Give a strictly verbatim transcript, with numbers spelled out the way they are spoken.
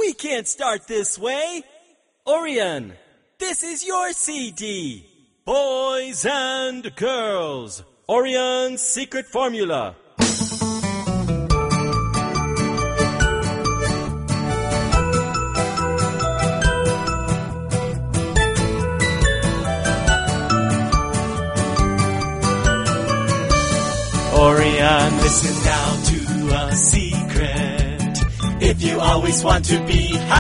We can't start this way. Orion, this is your C D. Boys and girls, Orion's secret formula. Orion, listen now to a secret. If you always want to be happy,